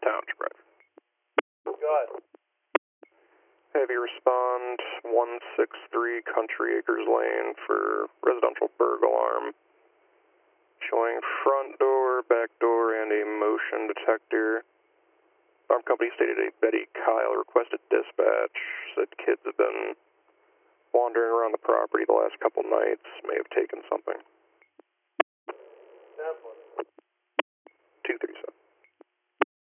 Township Drive. Go ahead. Heavy respond 163 Country Acres Lane for residential burglar alarm. Showing front door, back door, and a motion detector. Alarm company stated a Betty Kyle requested dispatch. Said kids have been wandering around the property the last couple nights, may have taken something.